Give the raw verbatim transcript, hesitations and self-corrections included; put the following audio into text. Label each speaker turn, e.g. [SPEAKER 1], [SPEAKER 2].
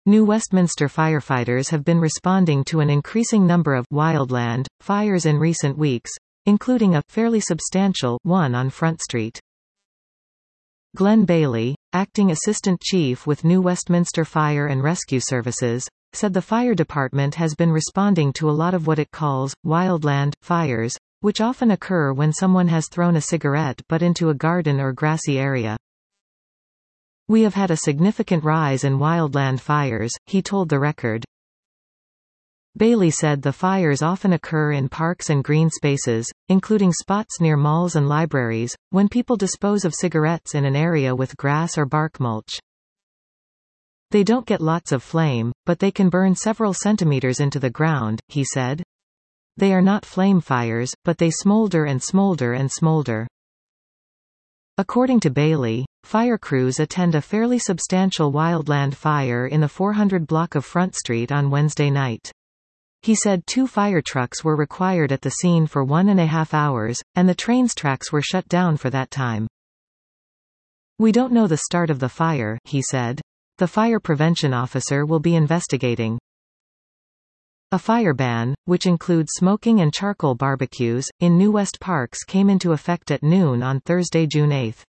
[SPEAKER 1] New Westminster firefighters have been responding to an increasing number of wildland fires in recent weeks, including a fairly substantial one on Front Street. Glenn Bailey, acting assistant chief with New Westminster Fire and Rescue Services, said the fire department has been responding to a lot of what it calls wildland fires, which often occur when someone has thrown a cigarette butt into a garden or grassy area. "We have had a significant rise in wildland fires," he told The Record. Bailey said the fires often occur in parks and green spaces, including spots near malls and libraries, when people dispose of cigarettes in an area with grass or bark mulch. "They don't get lots of flame, but they can burn several centimeters into the ground," he said. "They are not flame fires, but they smolder and smolder and smolder." According to Bailey, fire crews attend a fairly substantial wildland fire in the four hundred block of Front Street on Wednesday night. He said two fire trucks were required at the scene for one and a half hours, and the train's tracks were shut down for that time. "We don't know the start of the fire," he said. "The fire prevention officer will be investigating." A fire ban, which includes smoking and charcoal barbecues, in New West parks came into effect at noon on Thursday, June eighth.